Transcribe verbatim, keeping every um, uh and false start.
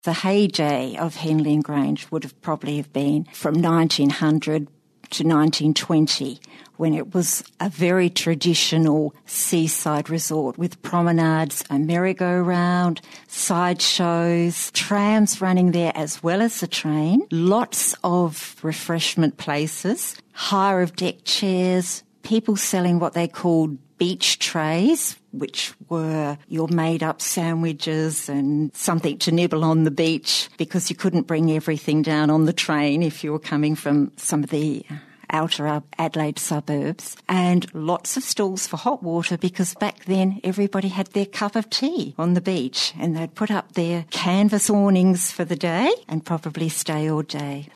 The heyday of Henley and Grange would have probably have been from nineteen hundred to nineteen twenty, when it was a very traditional seaside resort with promenades, a merry-go-round, sideshows, trams running there as well as the train, lots of refreshment places, hire of deck chairs, people selling what they called beach trays, which were your made-up sandwiches and something to nibble on the beach, because you couldn't bring everything down on the train if you were coming from some of the outer Adelaide suburbs, and lots of stalls for hot water, because back then everybody had their cup of tea on the beach and they'd put up their canvas awnings for the day and probably stay all day.